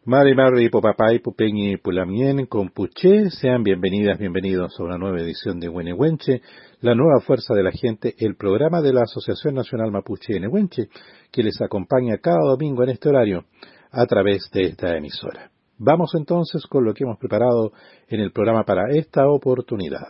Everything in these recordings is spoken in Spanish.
Mari Mari Popapay Pupeñi Pulamien Compuché, sean bienvenidas, bienvenidos a una nueva edición de Huenehuenche, la nueva fuerza de la gente, el programa de la Asociación Nacional Mapuche Nehuenche, que les acompaña cada domingo en este horario a través de esta emisora. Vamos entonces con lo que hemos preparado en el programa para esta oportunidad.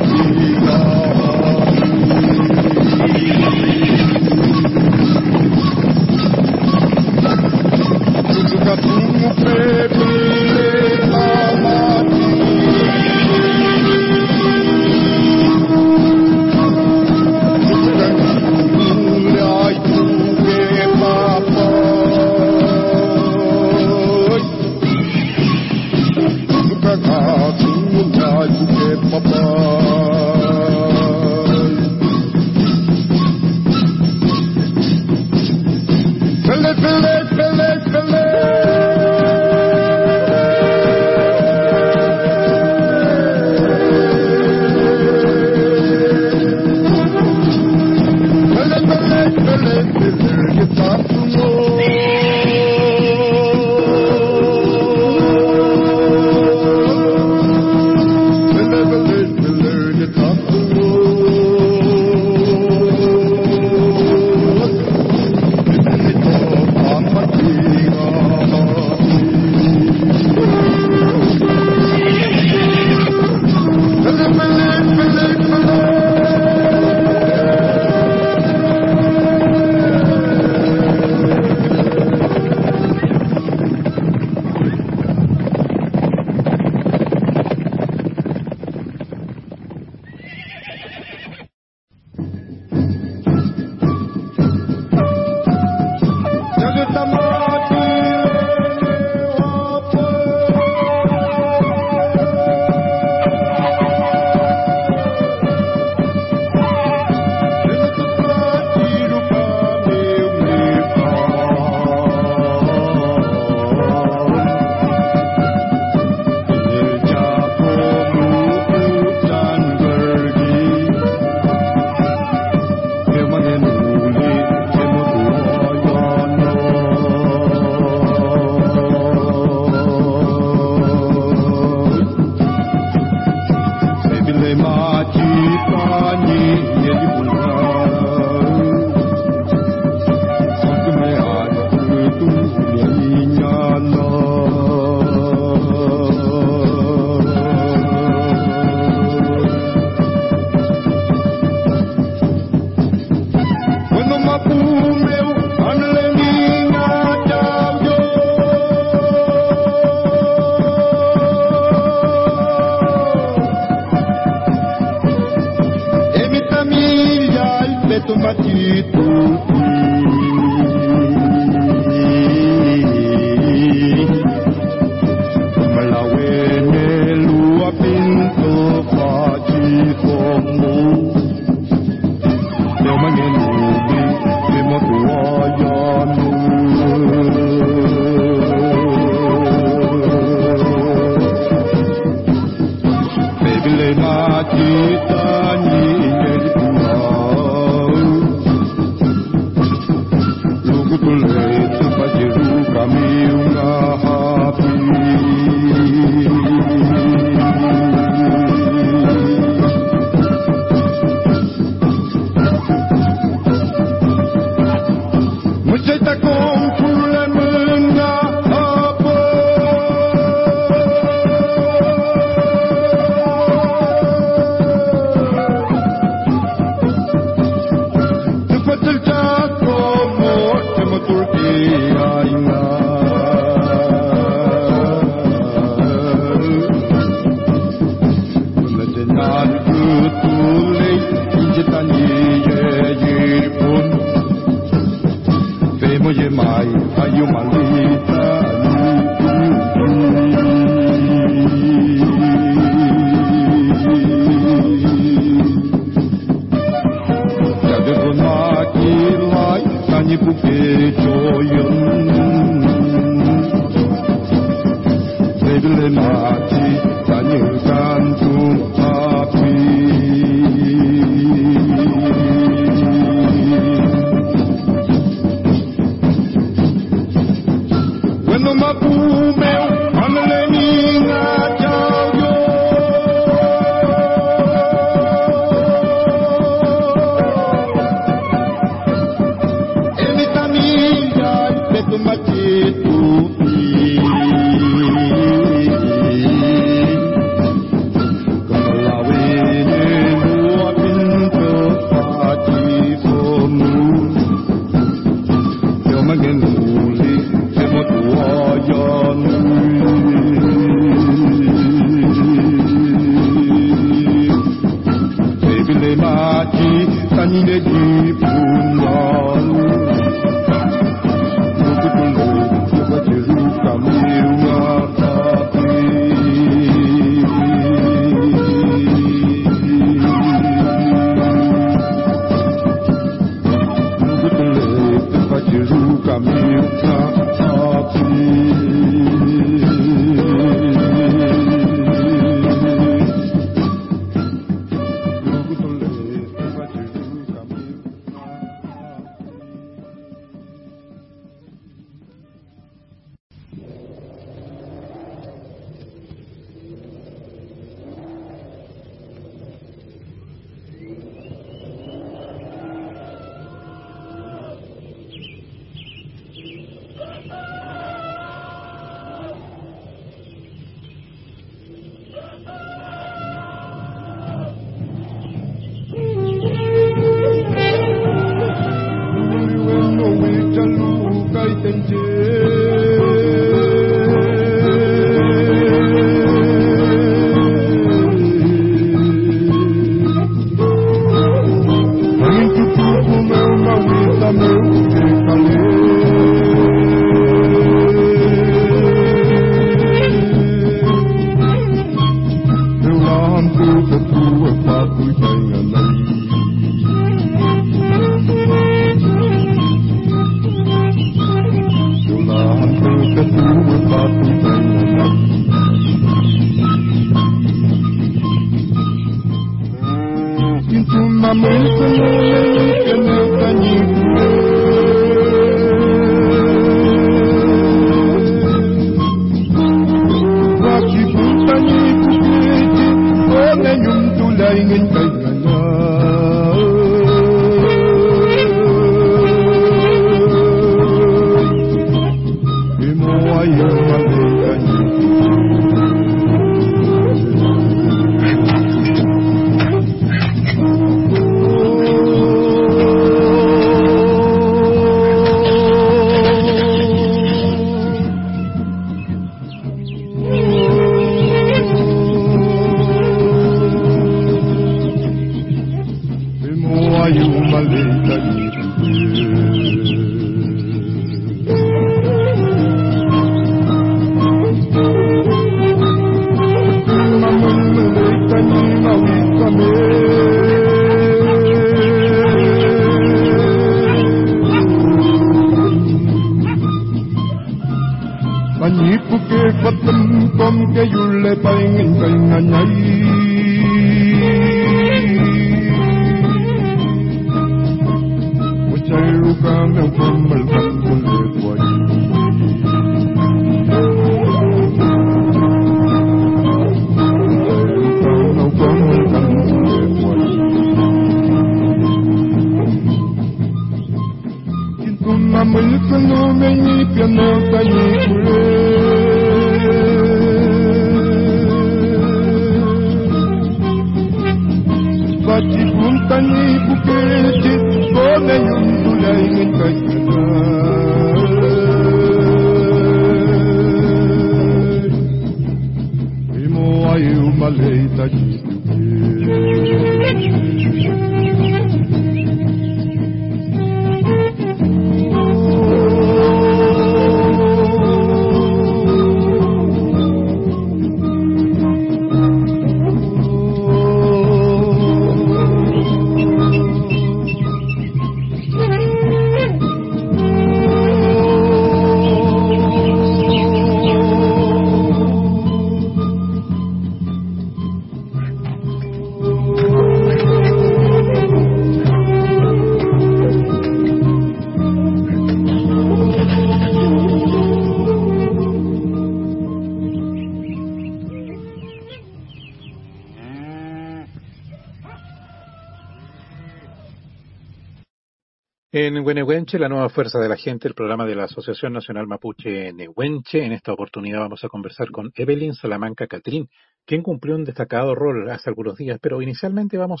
En Huenehuenche, la nueva fuerza de la gente, el programa de la Asociación Nacional Mapuche Nehuenche. En esta oportunidad vamos a conversar con Evelyn Salamanca Catrín, quien cumplió un destacado rol hace algunos días, pero inicialmente vamos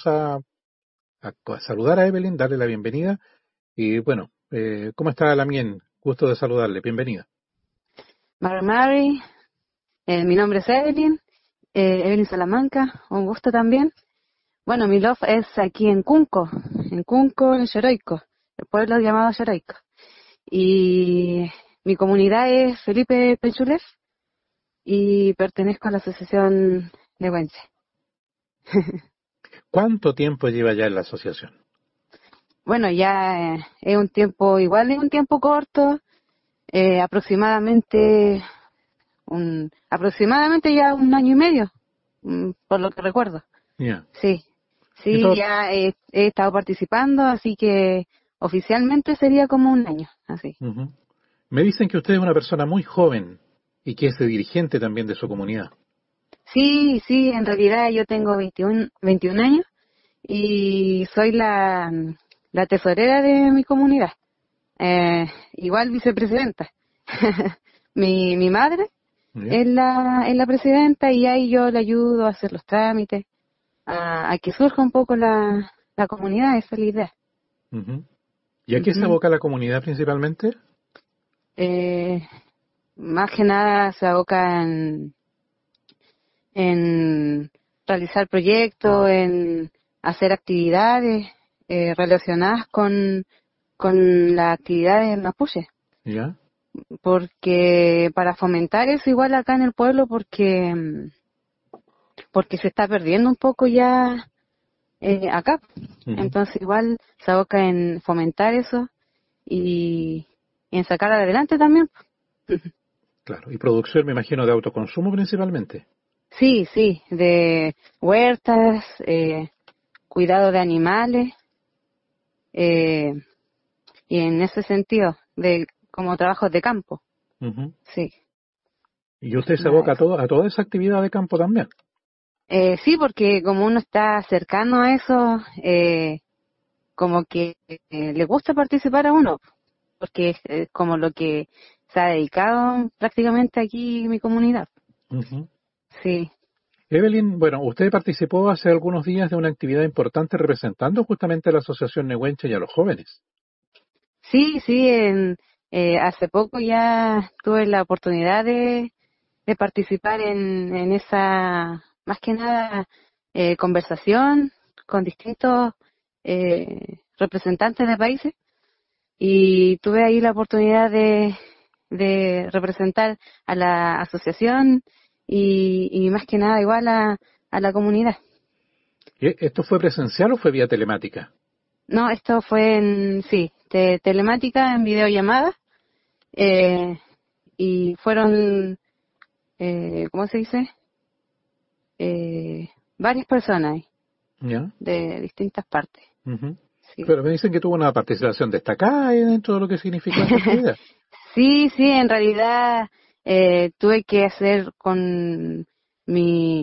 a saludar a Evelyn, darle la bienvenida. Y bueno, ¿cómo está Lamien? Gusto de saludarle, bienvenida. Mari, mi nombre es Evelyn Salamanca, un gusto también. Bueno, mi love es aquí en Cunco, en Xoroico, el pueblo llamado Xoroico. Y mi comunidad es Felipe Penchulef y pertenezco a la Asociación Nehuenche. ¿Cuánto tiempo lleva ya en la asociación? Bueno, ya es un tiempo corto, aproximadamente ya 1 año y medio, por lo que recuerdo. Yeah. Sí, ya he estado participando, así que oficialmente sería como 1 año, así. Uh-huh. Me dicen que usted es una persona muy joven y que es dirigente también de su comunidad. Sí, en realidad yo tengo 21 años y soy la tesorera de mi comunidad, igual vicepresidenta. Mi madre Yeah. es la presidenta y ahí yo le ayudo a hacer los trámites, a que surja un poco la comunidad, esa es la idea. Uh-huh. ¿Y a qué se aboca la comunidad principalmente? Más que nada se aboca en realizar proyectos, en hacer actividades relacionadas con las actividades mapuche. ¿Ya? Porque para fomentar eso igual acá en el pueblo, porque se está perdiendo un poco ya acá. Uh-huh. Entonces igual se aboca en fomentar eso y en sacar adelante también. Claro, y producción, me imagino, de autoconsumo principalmente. Sí, de huertas, cuidado de animales, y en ese sentido, de como trabajos de campo. Uh-huh. Sí. ¿Y usted se aboca a toda esa actividad de campo también? Sí, porque como uno está cercano a eso, como que le gusta participar a uno, porque es como lo que se ha dedicado prácticamente aquí en mi comunidad. Ujú. Sí, Evelyn, bueno, usted participó hace algunos días de una actividad importante representando justamente a la Asociación Nehuenche y a los jóvenes. sí, sí, hace poco ya tuve la oportunidad de participar en esa, más que nada, conversación con distintos representantes de países y tuve ahí la oportunidad de representar a la asociación y más que nada igual a la comunidad. ¿Esto fue presencial o fue vía telemática? No, esto fue sí, telemática en videollamada eh, y fueron, ¿cómo se dice? Varias personas ¿Ya? de distintas partes. Ujú. Sí. Pero me dicen que tuvo una participación destacada ahí dentro de lo que significó esta actividad. Sí, sí, en realidad tuve que hacer con mi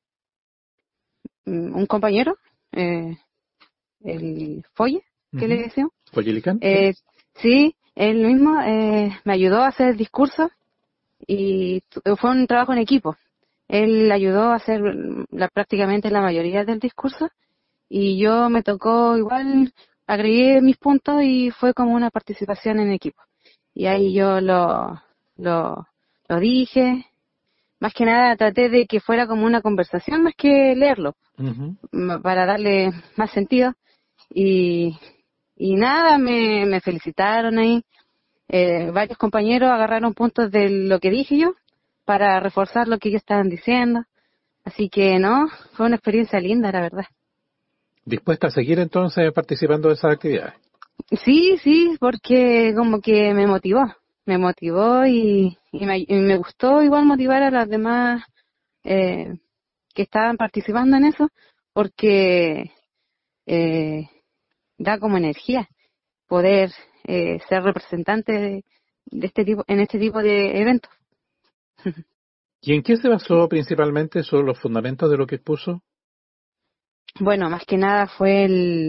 un compañero, eh, el Folle, que le Ujú. decimos. Coyilicán, sí. Eh, sí, él mismo me ayudó a hacer el discurso y fue un trabajo en equipo. Él ayudó a hacer prácticamente la mayoría del discurso y yo me tocó igual, agregué mis puntos y fue como una participación en equipo. Y ahí yo lo, lo dije, más que nada traté de que fuera como una conversación más que leerlo, Ujú. para darle más sentido. Y, y nada, me felicitaron ahí. Varios compañeros agarraron puntos de lo que dije yo para reforzar lo que ellos estaban diciendo. Así que no, fue una experiencia linda, la verdad. ¿Dispuesta a seguir entonces participando de esas actividades? Sí, sí, porque como que me motivó y me gustó igual motivar a las demás eh, que estaban participando en eso, porque eh, da como energía poder ser representante de este tipo, en este tipo de eventos. ¿Y en qué se Sí. basó principalmente sobre los fundamentos de lo que expuso? Bueno, más que nada fue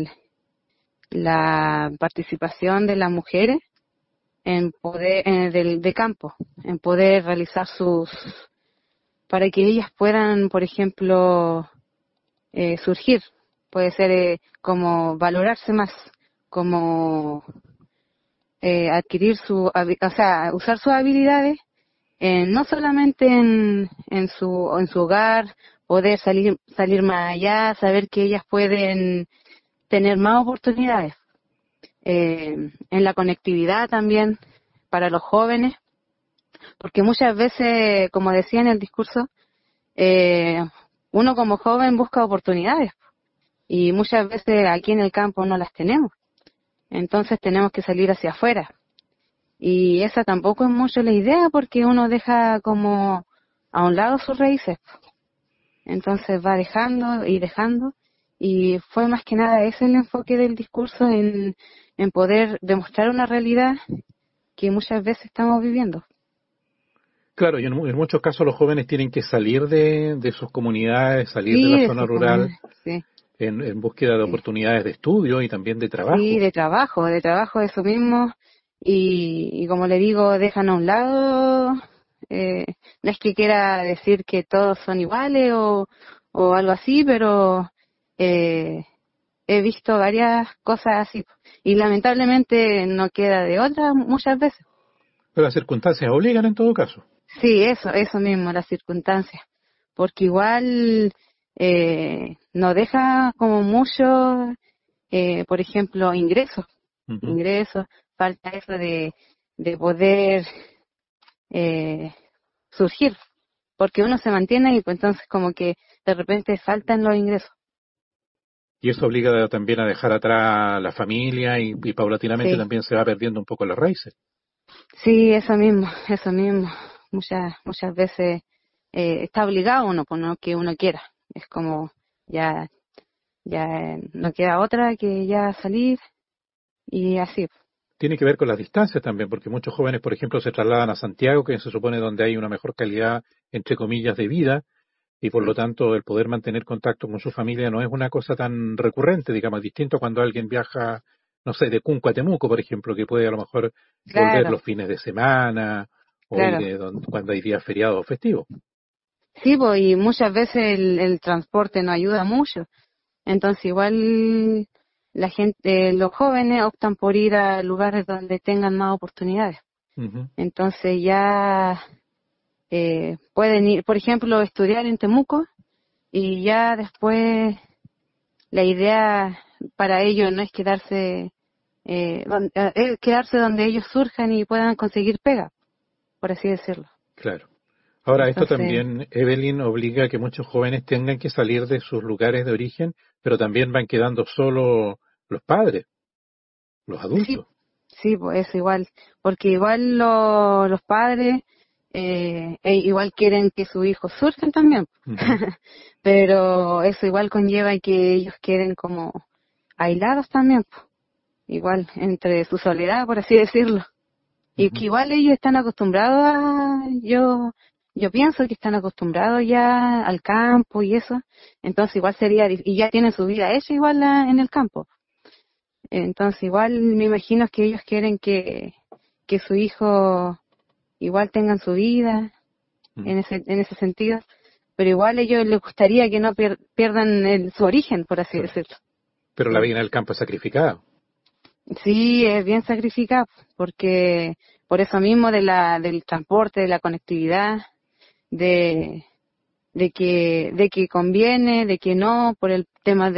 la participación de las mujeres en poder, de campo, en poder realizar para que ellas puedan, por ejemplo, surgir, puede ser como valorarse más, como adquirir o sea, usar sus habilidades, no solamente en su hogar, poder salir más allá, saber que ellas pueden tener más oportunidades, en la conectividad también para los jóvenes, porque muchas veces, como decía en el discurso, eh, uno como joven busca oportunidades y muchas veces aquí en el campo no las tenemos. Entonces tenemos que salir hacia afuera. Y esa tampoco es mucho la idea porque uno deja como a un lado sus raíces. Entonces va dejando y dejando. Y fue más que nada ese el enfoque del discurso en poder demostrar una realidad que muchas veces estamos viviendo. Claro, y en muchos casos los jóvenes tienen que salir de sus comunidades, salir de la Sí, de zona sus rural comunidades, sí, en búsqueda de sí. oportunidades de estudio y también de Sí, trabajo. de trabajo eso mismo. Y como le digo, dejan a un lado. eh, no es que quiera decir que todos son iguales o algo así, pero eh, he visto varias cosas así. Y lamentablemente no queda de otra muchas veces. Pero las circunstancias obligan en todo caso. Sí, eso mismo, las circunstancias. Porque igual nos deja como mucho, por ejemplo, Ujú. ingresos, falta eso de poder eh, surgir, porque uno se mantiene y pues entonces como que de repente faltan los ingresos. Y eso obliga también a dejar atrás la familia y paulatinamente Sí, también se va perdiendo un poco las raíces. sí, eso mismo. Muchas veces está obligado uno, por no que uno quiera. Es como ya, ya no queda otra que ya salir y así. Tiene que ver con las distancias también, porque muchos jóvenes, por ejemplo, se trasladan a Santiago, que se supone donde hay una mejor calidad, entre comillas, de vida, y por lo tanto el poder mantener contacto con su familia no es una cosa tan recurrente, digamos, distinto cuando alguien viaja, no sé, de Cunco a Temuco, por ejemplo, que puede a lo mejor volver Claro, los fines de semana o ir claro. cuando hay días feriados o festivos. Sí, pues, y muchas veces el transporte no ayuda mucho. Entonces, igual la gente, los jóvenes optan por ir a lugares donde tengan más oportunidades. Ujú, Entonces, ya pueden ir, por ejemplo, estudiar en Temuco y ya después la idea para ellos no es quedarse donde ellos surjan y puedan conseguir pega, por así decirlo. claro. Ahora, esto Entonces, también, Evelyn, obliga a que muchos jóvenes tengan que salir de sus lugares de origen, pero también van quedando solo los padres, los sí, adultos. sí, pues es igual, porque igual los padres igual quieren que sus hijos surjan también, Ujú, pero eso igual conlleva que ellos queden como aislados también, pues, igual entre su soledad, por así decirlo. Y ujú. que igual ellos están acostumbrados yo pienso que están acostumbrados ya al campo y eso, entonces igual y ya tienen su vida hecha igual en el campo. Entonces igual me imagino que ellos quieren que su hijo igual tengan su vida Mm. en ese sentido, pero igual a ellos les gustaría que no pierdan su origen, por así Claro. decirlo. Pero la Sí. vida en el campo es sacrificada. Sí, es bien sacrificado, porque por eso mismo del transporte, de la conectividad, de, de que conviene, de que no, por el tema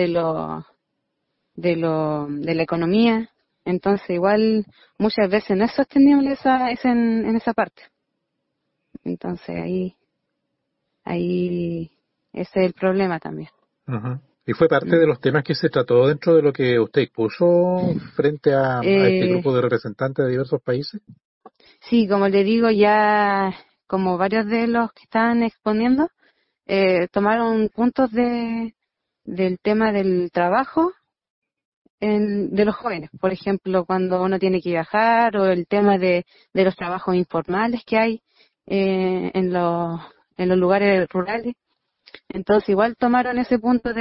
de la economía. Entonces, igual muchas veces no es sostenible en esa parte. Entonces, ahí, ese es el problema también. Ujú. ¿Y fue parte de Mm. los temas que se trató dentro de lo que usted expuso frente a este Eh, grupo de representantes de diversos países? sí, como le digo, ya como varios de los que están exponiendo, tomaron puntos del tema del trabajo de los jóvenes. Por ejemplo, cuando uno tiene que viajar o el tema de los trabajos informales que hay en los lugares rurales. Entonces, igual tomaron ese punto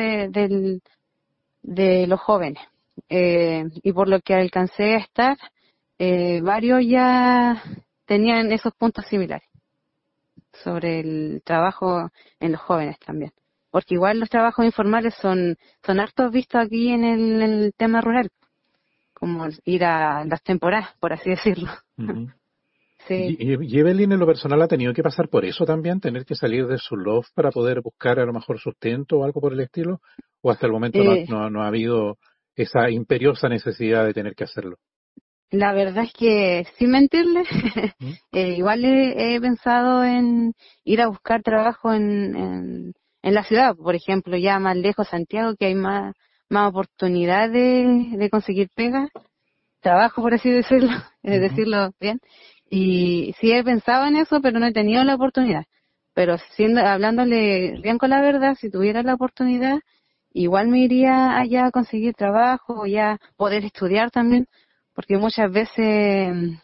de los jóvenes. Y por lo que alcancé a estar, varios ya tenían esos puntos similares sobre el trabajo en los jóvenes también. Porque igual los trabajos informales son hartos vistos aquí en el tema rural, como ir a las temporadas, por así decirlo. Ujú. Sí. ¿Y Evelyn en lo personal ha tenido que pasar por eso también? ¿Tener que salir de su loft para poder buscar a lo mejor sustento o algo por el estilo? ¿O hasta el momento Eh, no ha habido esa imperiosa necesidad de tener que hacerlo? la verdad es que, sin mentirle, ¿Mm? igual he pensado en ir a buscar trabajo en la ciudad, por ejemplo, ya más lejos, Santiago, que hay más oportunidad de conseguir pega, trabajo, por así decirlo, Ujú. decirlo bien. Y sí he pensado en eso, pero no he tenido la oportunidad. Pero hablándole bien con la verdad, si tuviera la oportunidad, igual me iría allá a conseguir trabajo, o ya poder estudiar también, porque muchas veces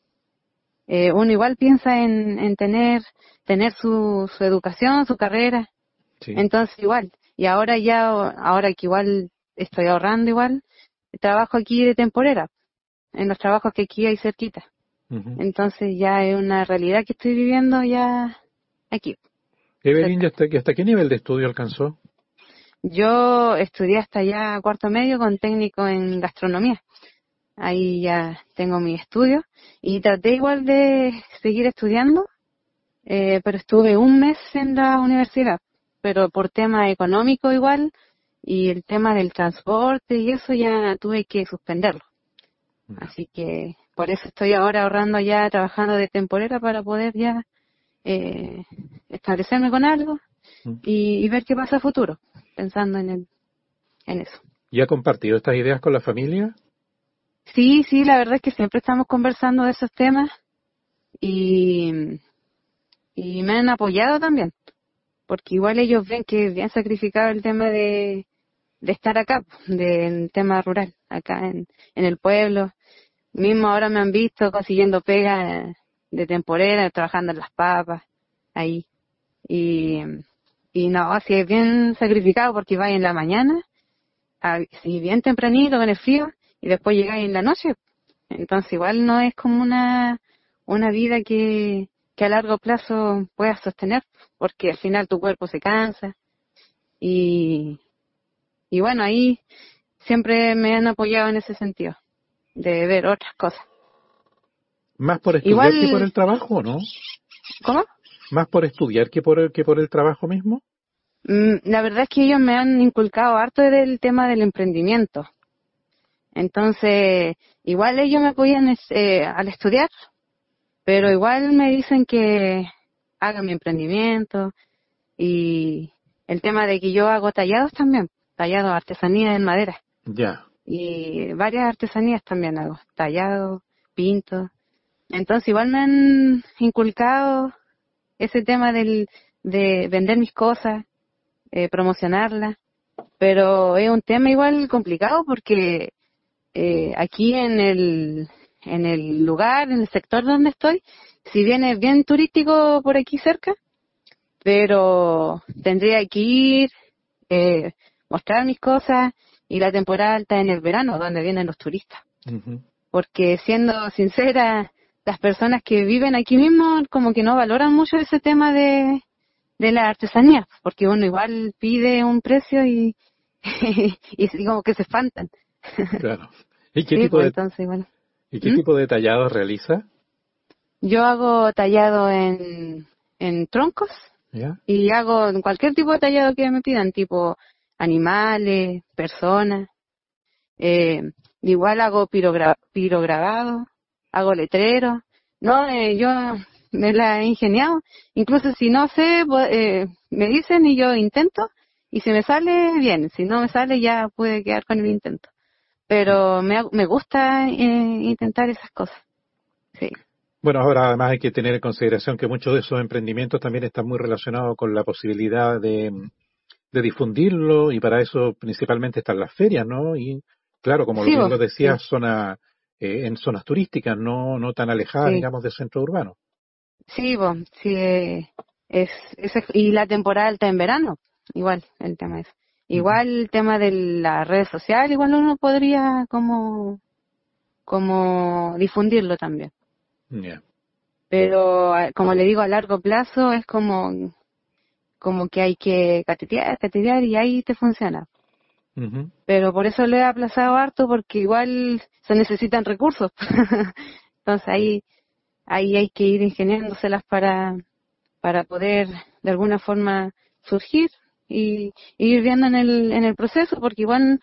uno igual piensa en tener su educación, su carrera, Sí. entonces igual. Y ahora que igual estoy ahorrando igual, trabajo aquí de temporera, en los trabajos que aquí hay cerquita. Ujú. Entonces ya es una realidad que estoy viviendo ya aquí, Evelyn, cerca. ¿y hasta qué nivel de estudio alcanzó? Yo estudié hasta ya cuarto medio con técnico en gastronomía. Ahí ya tengo mi estudio y traté igual de seguir estudiando, pero estuve un mes en la universidad, pero por tema económico igual y el tema del transporte y eso ya tuve que suspenderlo. Ya. Así que por eso estoy ahora ahorrando ya, trabajando de temporera para poder ya eh, establecerme con algo Mm. y ver qué pasa a futuro, pensando en eso. ¿Y ha compartido estas ideas con la familia? Sí, sí, la verdad es que siempre estamos conversando de esos temas y, y me han apoyado también, porque igual ellos ven que es bien sacrificado el tema de estar acá, del tema rural, acá en el pueblo. Mismo ahora me han visto consiguiendo pega de temporera, trabajando en las papas, ahí. Y Y no, así es bien sacrificado porque vais en la mañana, si bien tempranito con el frío, y después llegáis en la noche. Entonces igual no es como una vida que a largo plazo puedas sostener, porque al final tu cuerpo se cansa. Y, y bueno, ahí siempre me han apoyado en ese sentido, de ver otras cosas. ¿Más por estudiar que por Igual, el trabajo, no? ¿cómo? ¿Más por estudiar que por el trabajo mismo? La verdad es que ellos me han inculcado harto del tema del emprendimiento. Entonces, igual ellos me apoyan al estudiar, pero igual me dicen que haga mi emprendimiento y el tema de que yo hago tallados también, tallados, artesanía en madera Ya. y varias artesanías también hago, tallados, pinto. Entonces, igual me han inculcado ese tema de vender mis cosas, promocionarlas, pero es un tema igual complicado porque aquí en el lugar, en el sector donde estoy, si bien es bien turístico por aquí cerca, pero tendría que ir, eh, mostrar mis cosas y la temporada alta en el verano, donde vienen los turistas. Ujú. Porque siendo sincera, las personas que viven aquí mismo como que no valoran mucho ese tema de la artesanía, porque uno igual pide un precio y, y como que se espantan. Claro. ¿Y qué Sí, tipo pues de, entonces igual. y qué ¿Mm? tipo de tallados realiza? Yo hago tallado en troncos ¿Ya? y hago en cualquier tipo de tallado que me pidan, tipo animales, personas. Eh, igual hago pirograbado, hago letreros. No, yo me la he ingeniado. Incluso si no sé, me dicen y yo intento. Y si me sale, bien. Si no me sale, ya puede quedar con el intento. Pero me gusta intentar esas cosas. Sí. Bueno, ahora además hay que tener en consideración que muchos de esos emprendimientos también están muy relacionados con la posibilidad de difundirlo y para eso principalmente están las ferias, ¿no? Y claro, como lo Sí, bien vos, lo sí, decías, en zonas turísticas, no tan alejadas, sí. digamos, del centro urbano. Sí, vos, sí, y la temporada alta en verano, igual el tema es. Ujú. Igual el tema de la red social, igual uno podría como difundirlo también. Ya. Pero como le digo, a largo plazo es como que hay que catetear y ahí te funciona. Ujú. Pero por eso le he aplazado harto porque igual se necesitan recursos. Entonces ahí hay que ir ingeniándoselas para poder de alguna forma surgir y ir viendo en el proceso, porque igual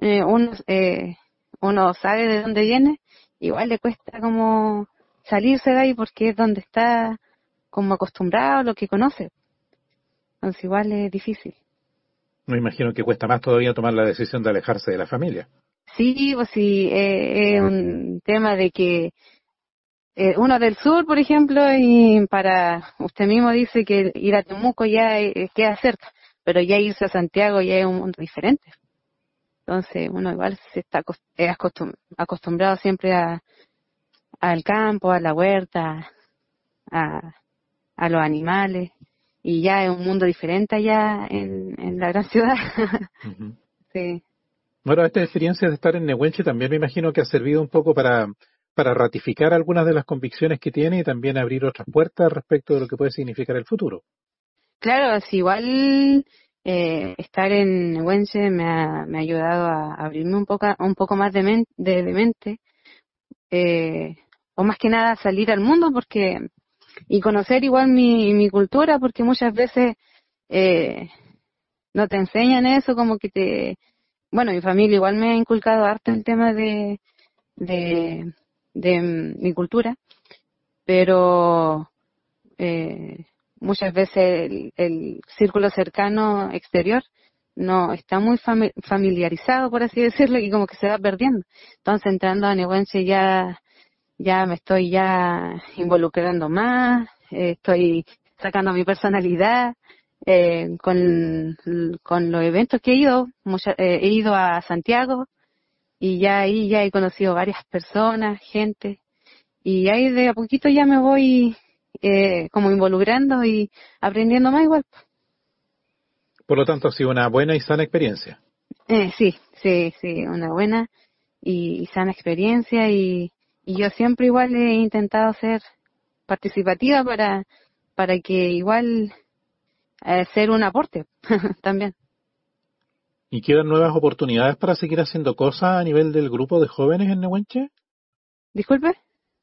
uno sabe de dónde viene, igual le cuesta como salirse de ahí porque es donde está como acostumbrado, lo que conoce, entonces igual es difícil. Me imagino que cuesta más todavía tomar la decisión de alejarse de la familia. Sí, pues sí, es un tema de que uno del sur, por ejemplo, y para usted mismo dice que ir a Temuco ya queda cerca, pero ya irse a Santiago ya es un mundo diferente. Entonces, uno igual se está acostumbrado siempre al campo, a la huerta, a, a los animales, y ya es un mundo diferente allá en la gran ciudad. Ujú. Sí. Bueno, esta experiencia de estar en Nehuenche también me imagino que ha servido un poco para ratificar algunas de las convicciones que tiene y también abrir otras puertas respecto de lo que puede significar el futuro. Claro, es igual estar en Nehuenche me ha ayudado a abrirme un poco más de mente, eh, o más que nada salir al mundo y conocer igual mi cultura, porque muchas veces eh, no te enseñan eso, como que bueno, mi familia igual me ha inculcado harto el tema de, de mi cultura, pero muchas veces el círculo cercano exterior no está muy familiarizado, por así decirlo, y como que se va perdiendo. Entonces, entrando a Nehuenche ya me estoy ya involucrando más, estoy sacando mi personalidad con los eventos que he ido. He ido a Santiago y ya ahí ya he conocido varias personas, gente, y ahí de a poquito ya me voy como involucrando y aprendiendo más igual. Por lo tanto, ha sido una buena y sana experiencia. Sí, una buena y sana experiencia y yo siempre igual he intentado ser participativa para que igual ser un aporte también. ¿Y quedan nuevas oportunidades para seguir haciendo cosas a nivel del grupo de jóvenes en Nehuenche? Disculpe.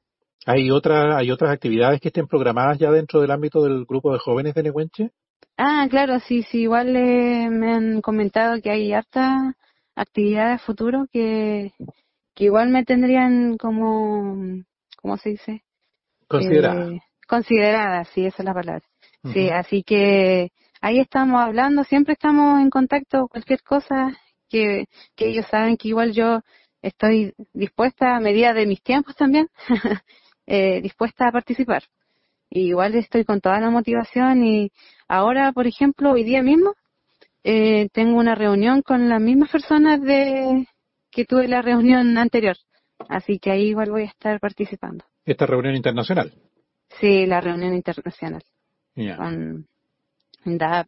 Hay otras actividades que estén programadas ya dentro del ámbito del grupo de jóvenes de Nehuenche? Ah, claro, sí, igual me han comentado que hay hartas actividades futuro que igual me tendrían como, ¿cómo se dice? Considerada. Consideradas, sí, esa es la palabra. Sí, Ujú. así que ahí estamos hablando, siempre estamos en contacto, cualquier cosa que ellos saben que igual yo estoy dispuesta a medida de mis tiempos también, dispuesta a participar. Y igual estoy con toda la motivación y ahora, por ejemplo, hoy día mismo tengo una reunión con las mismas personas de que tuve la reunión anterior. Así que ahí igual voy a estar participando. Esta reunión internacional. Sí, la reunión internacional Ya. con DAP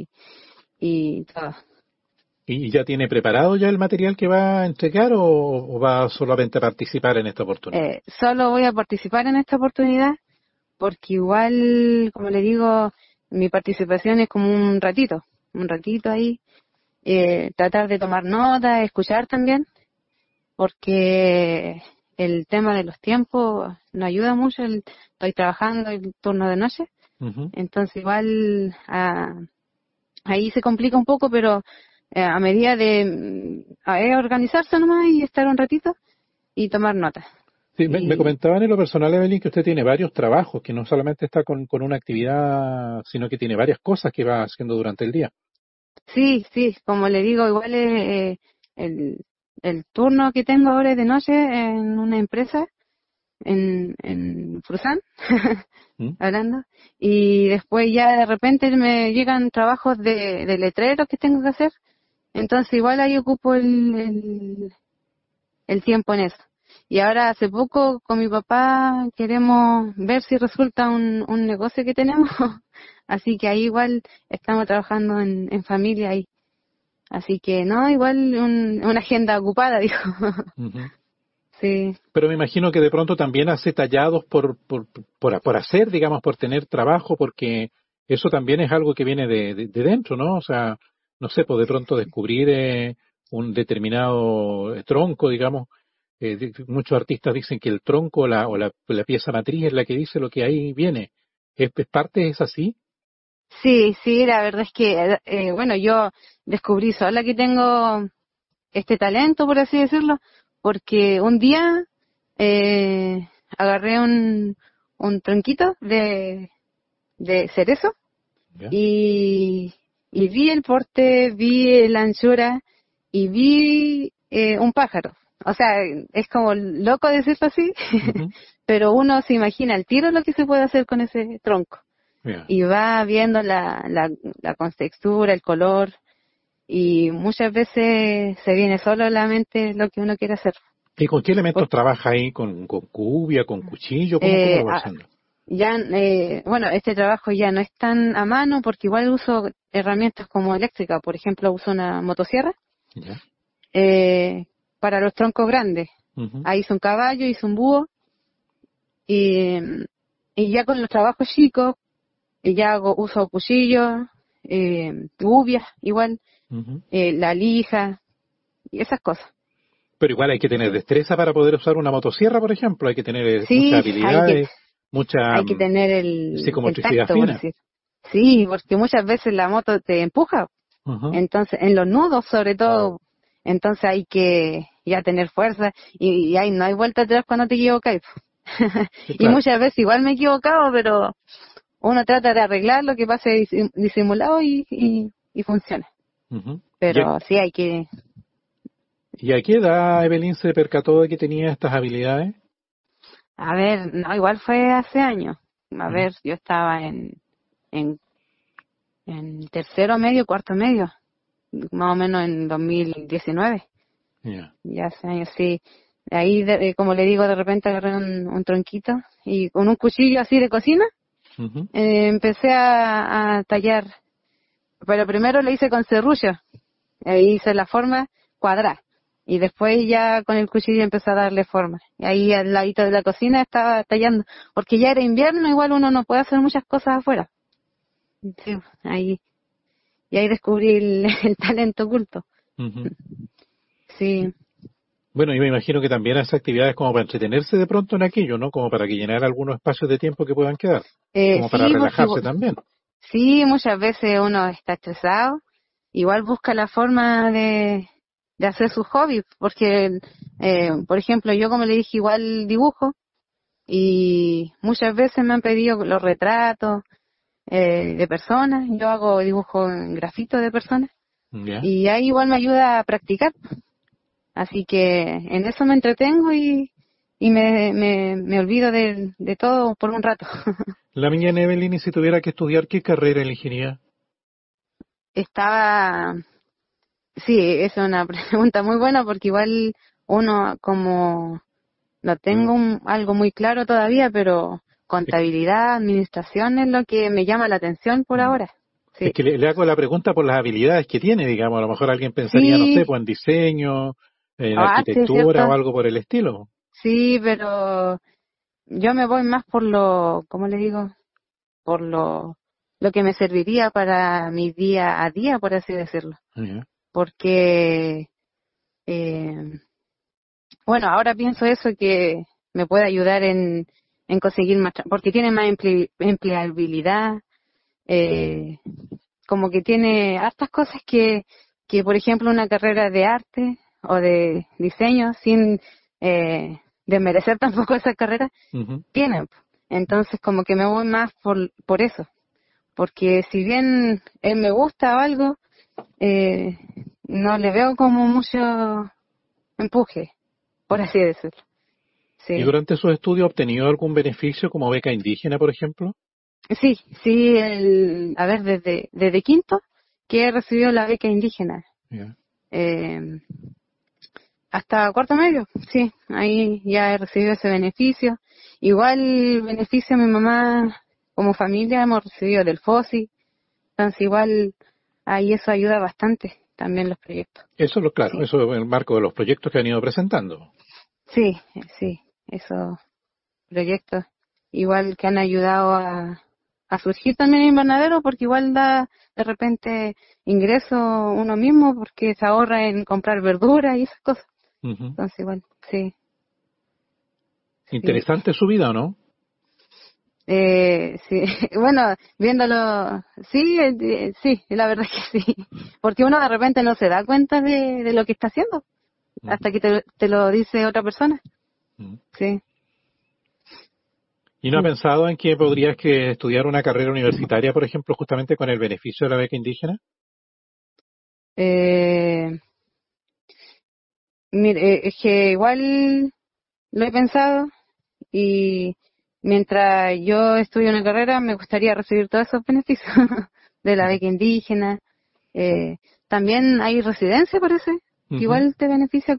y todo. ¿Y ya tiene preparado ya el material que va a entregar o va solamente a participar en esta oportunidad? Solo voy a participar en esta oportunidad porque igual, como le digo, mi participación es como un ratito ahí, tratar de tomar nota, escuchar también, porque el tema de los tiempos no ayuda mucho, estoy trabajando el turno de noche, Ujú. entonces igual ahí se complica un poco, pero a medida de organizarse nomás y estar un ratito y tomar nota. Sí, me Y comentaban en lo personal, Evelyn, que usted tiene varios trabajos, que no solamente está con una actividad, sino que tiene varias cosas que va haciendo durante el día. sí, como le digo, igual el, el turno que tengo ahora es de noche en una empresa en Fusan, ¿Mm? hablando, y después ya de repente me llegan trabajos de letreros que tengo que hacer, entonces igual ahí ocupo el tiempo en eso. Y ahora hace poco con mi papá queremos ver si resulta un negocio que tenemos, así que ahí igual estamos trabajando en familia ahí. Así que no, igual una agenda ocupada, dijo. Ujú. Sí, Pero me imagino que de pronto también hace tallados por hacer, digamos, por tener trabajo, porque eso también es algo que viene de dentro, ¿no? O sea, no sé, pues de pronto descubrir un determinado tronco, digamos. Muchos artistas dicen que el tronco o la pieza matriz es la que dice lo que ahí viene. ¿Es parte, es así? sí, la verdad es que, bueno, yo descubrí sola que tengo este talento, por así decirlo, porque un día agarré un tronquito de cerezo ¿Ya? y vi el porte, vi la anchura y vi un pájaro. O sea, es como loco decirlo así, Ujú. pero uno se imagina al tiro lo que se puede hacer con ese tronco. Ya. Y va viendo la contextura, el color, y muchas veces se viene solo a la mente lo que uno quiere hacer. ¿Y con qué elementos Por- trabaja ahí? ¿Con cubia, con cuchillo? ¿Cómo eh, lo va a- haciendo? ya, bueno, este trabajo ya no es tan a mano porque igual uso herramientas como eléctrica, por ejemplo, uso una motosierra ¿Ya? eh, para los troncos grandes. Ujú. Ahí hice un caballo, hice un búho y, y ya con los trabajos chicos, ya uso cuchillos, gubias igual, Ujú. la lija y esas cosas. Pero igual hay que tener Sí, destreza para poder usar una motosierra, por ejemplo. Hay que tener muchas sí, habilidades, mucha hay que tener el psicomotricidad tacto, por fina. decir. Sí, porque muchas veces la moto te empuja, Ujú. entonces en los nudos sobre todo, entonces hay que ya tener fuerza y ahí no hay vuelta atrás cuando te equivocas. Sí, Y claro. muchas veces igual me he equivocado, pero uno trata de arreglar lo que pase disimulado y funciona. Ujú. Pero sí hay que, ¿Y a qué edad Evelyn se percató de que tenía estas habilidades? a ver, no, igual fue hace años. A Ujú. ver, yo estaba en, en tercero medio, cuarto medio, más o menos en 2019. Ya. Ya hace años, sí. Ahí, como le digo, de repente agarré un tronquito y con un cuchillo así de cocina Ujú. empecé a tallar pero primero lo hice con serrucho. Ahí hice la forma cuadrada. Y después ya con el cuchillo empecé a darle forma. Y ahí al ladito de la cocina estaba tallando. Porque ya era invierno, igual uno no puede hacer muchas cosas afuera. Sí, ahí. Y ahí descubrí el talento oculto. Ujú. Sí. Bueno, y me imagino que también hace actividades como para entretenerse de pronto en aquello, ¿no? Como para que llenar algunos espacios de tiempo que puedan quedar. Como para Sí, porque relajarse también. sí, muchas veces uno está estresado. Igual busca la forma de hacer su hobby. Porque, por ejemplo, yo como le dije, igual dibujo. Y muchas veces me han pedido los retratos de personas. Yo hago dibujo en grafito de personas. ¿Ya? Y ahí igual me ayuda a practicar. Así que en eso me entretengo y me olvido de todo por un rato. La niña Evelyn, y si tuviera que estudiar, ¿qué carrera elegiría? Estaba, sí, es una pregunta muy buena porque igual uno como no tengo algo muy claro todavía, pero Es, contabilidad, administración es lo que me llama la atención por mm, ahora. es Sí, que le hago la pregunta por las habilidades que tiene, digamos. A lo mejor alguien pensaría, no sé, sí, pues en diseño, en arte, arquitectura o ¿cierto? algo por el estilo. Sí, pero yo me voy más por lo, ¿cómo le digo? Por lo que me serviría para mi día a día, por así decirlo. Ya. Porque, eh, bueno, ahora pienso eso que me puede ayudar en conseguir más, porque tiene más empleabilidad, eh, como que tiene hartas cosas que, por ejemplo, una carrera de arte o de diseño, sin desmerecer tampoco esa carrera, Ujú. tiene. Entonces, como que me voy más por eso. Porque si bien él me gusta o algo, eh, no le veo como mucho empuje, por así decirlo. ¿Y Sí, durante sus estudios ha obtenido algún beneficio como beca indígena, por ejemplo? sí, sí, a ver, desde quinto que he recibido la beca indígena, Ya. eh, hasta cuarto medio, sí, ahí ya he recibido ese beneficio. Igual beneficio a mi mamá, como familia hemos recibido del FOSI, entonces igual ahí eso ayuda bastante también los proyectos. Eso es lo claro, Sí, eso en el marco de los proyectos que han ido presentando. sí, sí, esos proyectos igual que han ayudado a surgir también en invernadero porque igual da de repente ingreso uno mismo porque se ahorra en comprar verduras y esas cosas. Ujú. Entonces igual, sí, sí. Interesante su vida, ¿o no? Sí, bueno, viéndolo, sí, sí, la verdad que sí, porque uno de repente no se da cuenta de lo que está haciendo Ujú. hasta que te lo dice otra persona, Ujú. sí. ¿Y no ha pensado en que podrías que estudiar una carrera universitaria, por ejemplo, justamente con el beneficio de la beca indígena? Eh, Mire, es que igual lo he pensado y mientras yo estudio una carrera me gustaría recibir todos esos beneficios de la Ujú. beca indígena. Eh, También hay residencia, parece, que Ujú. igual te beneficia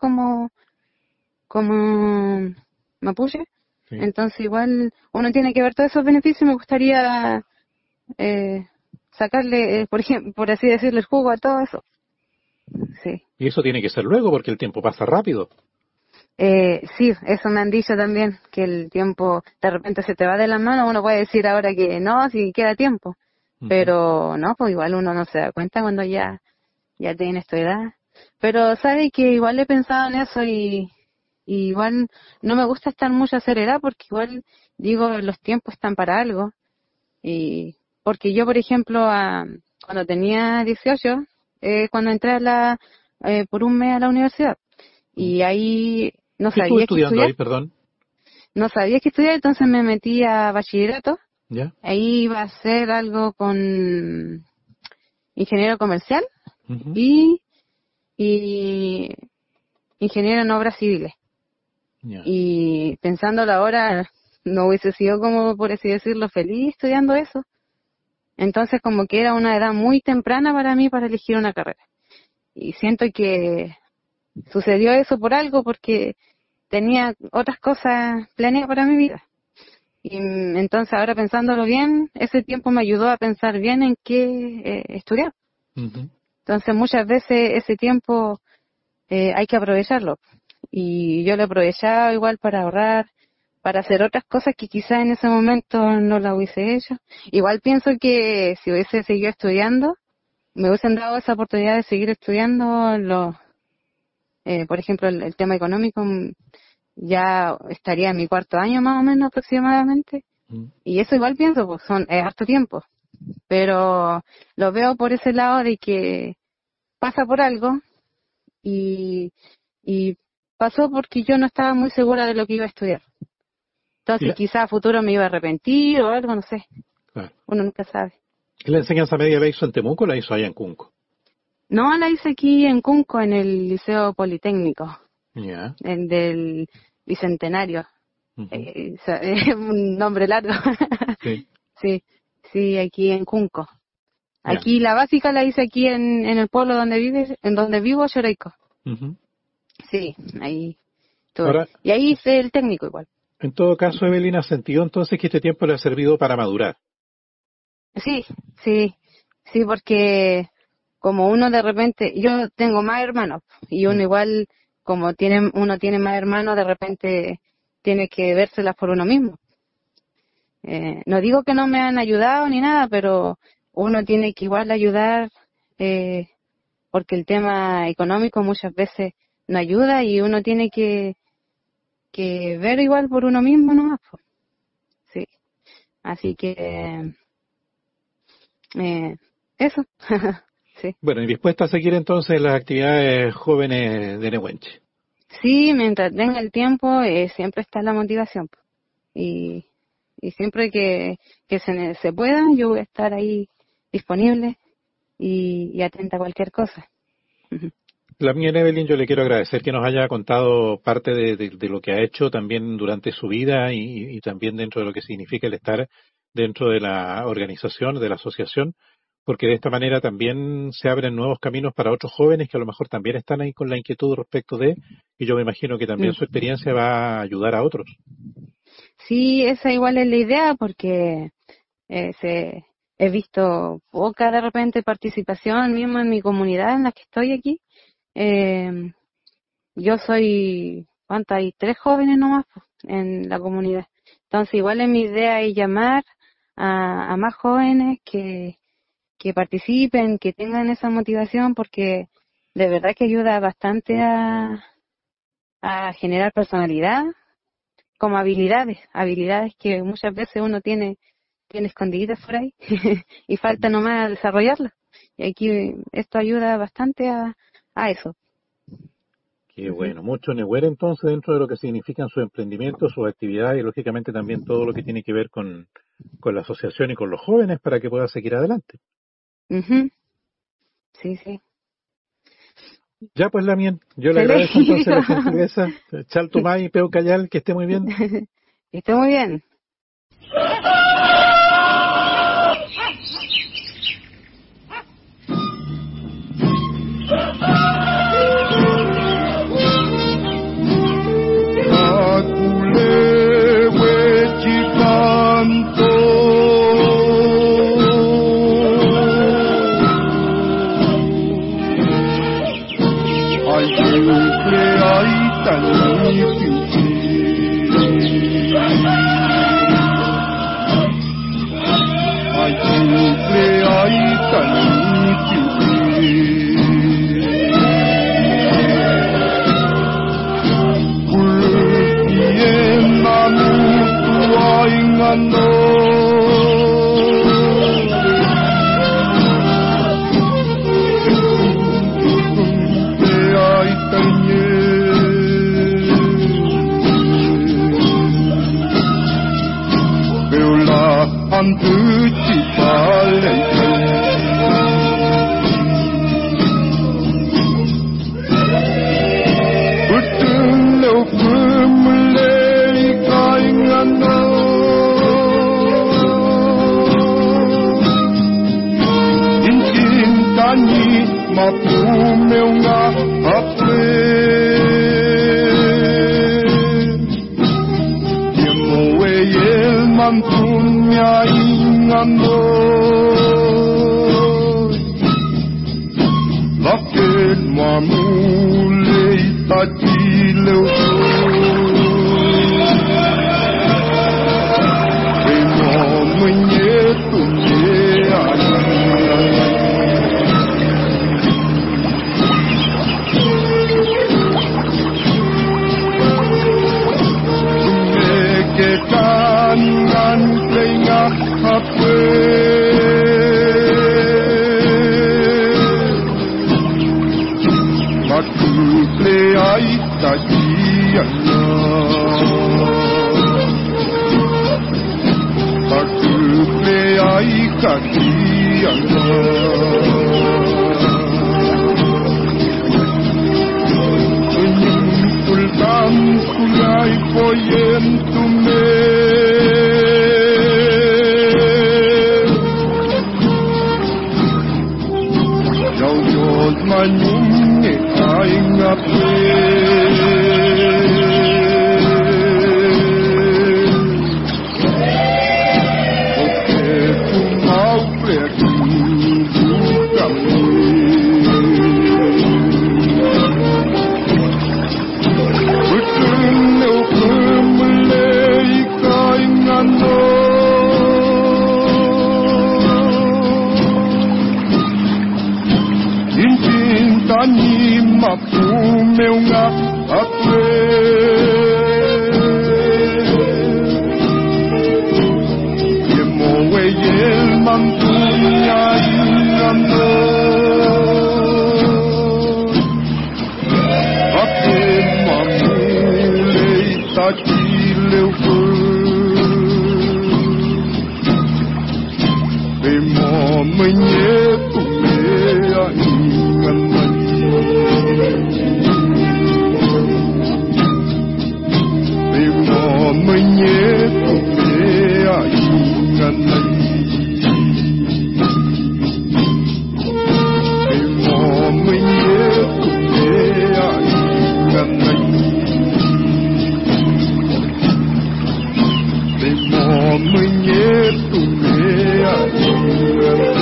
como mapuche. Sí. Entonces igual uno tiene que ver todos esos beneficios. Me gustaría eh, sacarle, por ejemplo, por así decirlo, el jugo a todo eso. Sí. Y eso tiene que ser luego porque el tiempo pasa rápido. Sí, eso me han dicho también, que el tiempo de repente se te va de las manos. Uno puede decir ahora que no, si queda tiempo, Ujú. pero no, pues igual uno no se da cuenta cuando ya tienes tu edad. Pero sabe que igual he pensado en eso y igual no me gusta estar mucho acelerada porque igual digo los tiempos están para algo. Y porque yo, por ejemplo, cuando tenía 18, cuando entré por un mes a la universidad Ujú. y ahí no ¿Qué estuve sabía qué estudiando estudiar, ahí, perdón? no sabía qué estudiar, entonces me metí a bachillerato. ¿Ya? Ahí iba a hacer algo con ingeniero comercial Ujú. y, y ingeniero en obras civiles. Ya. Y pensándolo ahora, no hubiese sido como, por así decirlo, feliz estudiando eso. Entonces como que era una edad muy temprana para mí para elegir una carrera. Y siento que sucedió eso por algo, porque tenía otras cosas planeadas para mi vida. Y entonces ahora pensándolo bien, ese tiempo me ayudó a pensar bien en qué estudiar. Ujú. Entonces muchas veces ese tiempo hay que aprovecharlo. Y yo lo aprovechaba igual para ahorrar, para hacer otras cosas que quizás en ese momento no las hubiese hecho. Igual pienso que si hubiese seguido estudiando, me hubiesen dado esa oportunidad de seguir estudiando, por ejemplo, el tema económico, ya estaría en mi cuarto año más o menos aproximadamente. Y eso igual pienso, pues es harto tiempo. Pero lo veo por ese lado de que pasa por algo y pasó porque yo no estaba muy segura de lo que iba a estudiar. Entonces quizás a futuro me iba a arrepentir o algo, no sé. Claro. Uno nunca sabe. ¿Y la enseñanza media la hizo en Temuco o la hizo allá en Cunco? No, la hice aquí en Cunco, en el Liceo Politécnico, Ya. el del Bicentenario. Ujú. Es un nombre largo. Sí. Sí, aquí en Cunco. Ya. Aquí la básica la hice aquí en el pueblo en donde vivo, Choroico. Ujú. Sí, ahí estuve. Ahora, Y ahí hice el técnico igual. en todo caso, Evelyn, ¿ha sentido entonces que este tiempo le ha servido para madurar? Sí, porque como uno de repente, yo tengo más hermanos y uno igual, como uno tiene más hermanos, de repente tiene que vérselas por uno mismo. No digo que no me han ayudado ni nada, pero uno tiene que igual ayudar, porque el tema económico muchas veces no ayuda y uno tiene que ver igual por uno mismo nomás, pues. Sí, así que eso. Sí. Bueno, y dispuesta a seguir entonces las actividades jóvenes de Nehuenche. Sí, mientras tenga el tiempo, siempre está la motivación, po. Y siempre que se pueda, yo voy a estar ahí disponible y atenta a cualquier cosa. Ujú. La mía, Evelyn, yo le quiero agradecer que nos haya contado parte de lo que ha hecho también durante su vida y también dentro de lo que significa el estar dentro de la organización, de la asociación, porque de esta manera también se abren nuevos caminos para otros jóvenes que a lo mejor también están ahí con la inquietud respecto de, y yo me imagino que también Mm. su experiencia va a ayudar a otros. Sí, esa igual es la idea porque he visto poca de repente participación mismo en mi comunidad en la que estoy aquí. Eh, yo soy, ¿cuánto? Hay 3 jóvenes nomás po, en la comunidad. Entonces igual es mi idea es llamar a más jóvenes que participen, que tengan esa motivación porque de verdad que ayuda bastante a generar personalidad como habilidades que muchas veces uno tiene escondiditas por ahí y falta nomás desarrollarlas. Y aquí esto ayuda bastante a eso. Qué Ujú. bueno, mucho Nehuer entonces dentro de lo que significan sus emprendimientos, sus actividades y lógicamente también todo lo que tiene que ver con la asociación y con los jóvenes para que pueda seguir adelante. Ujú. Sí. Ya pues, Lamien, yo le Feliz. agradezco entonces la gentileza. Chaltumay, Peu Cayal, que esté muy bien. Está muy bien. tatilo Emo menyetu Kanan tengah hape Aku play kajiannya Aku play kajiannya Menyimpulkan kulai poyen tume Manyumnya aing ape Oke ku mau pergi kami Berkenau kemelai kaingano Tani mapu meu nga apre Yemo weyel mantunya ingano Ake mamulei takileu Emo menyetu mea ingan Bimo menyetu mea ingan Bimo menyetu mea ingan Bimo menyetu mea ingan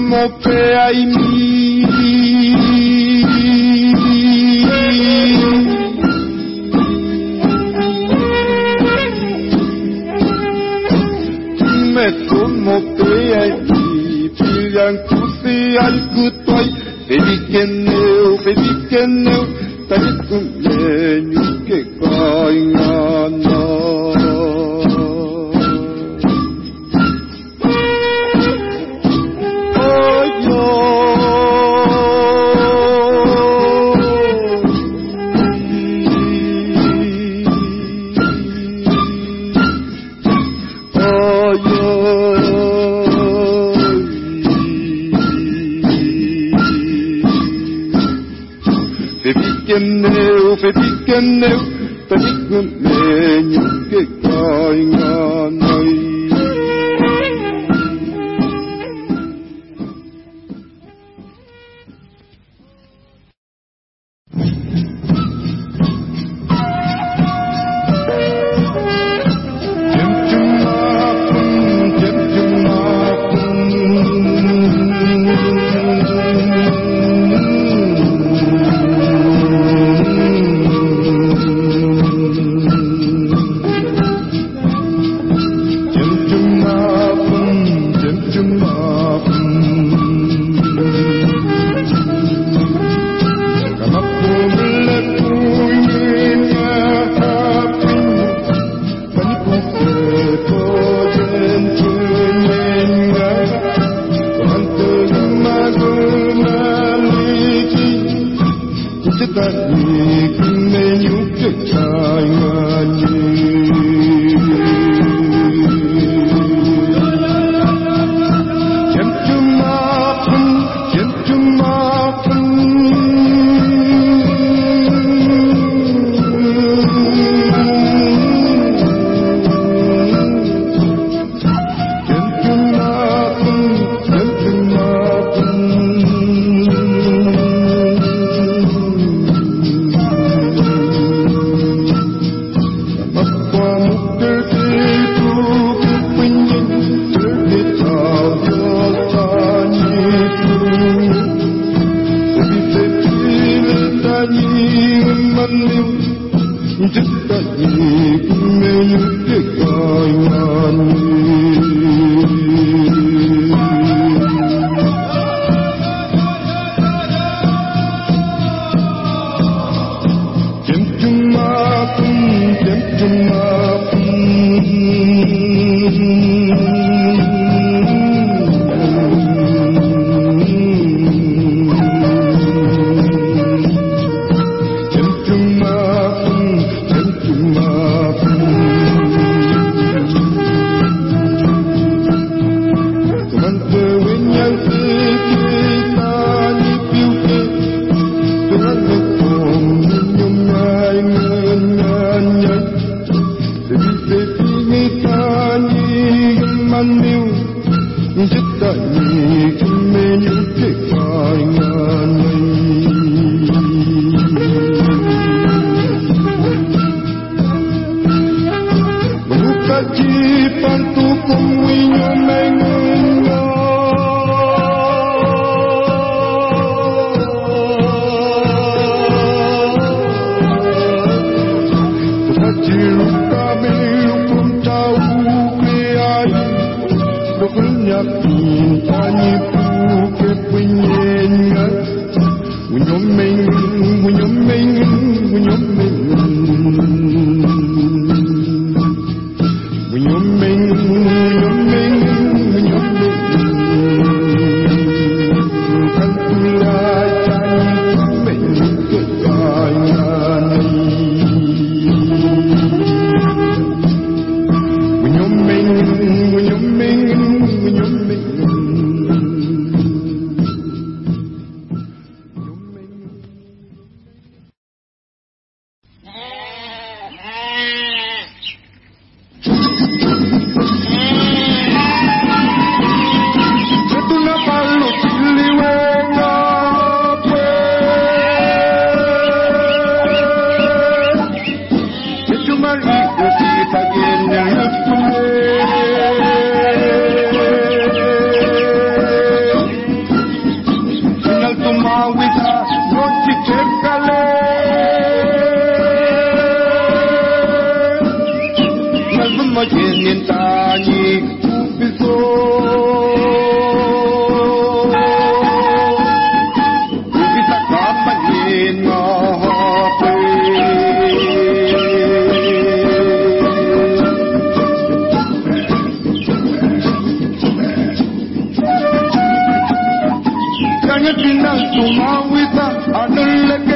como fea y me como fea y bilang kusian kutoy baby keneu tarik kulenyu ke kaingana Keneu tarik kulenyu ke kaingana nientani upiso upisa kama nina hape kanya pinang tumawita anulake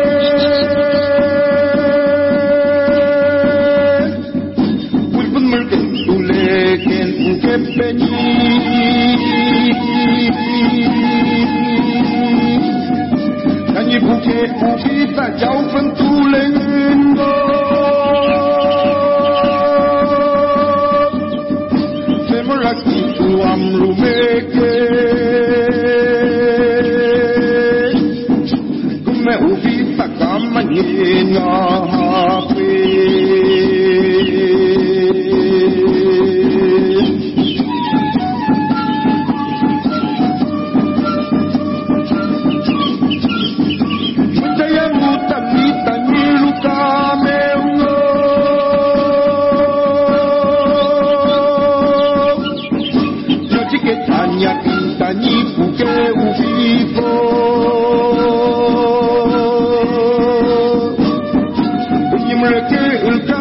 Kanyi buke ubita jauh pentulendo Semulaki suam lumeke Kume ubita kamanyena hape Tanyi buke uvipo Unyimleke ulka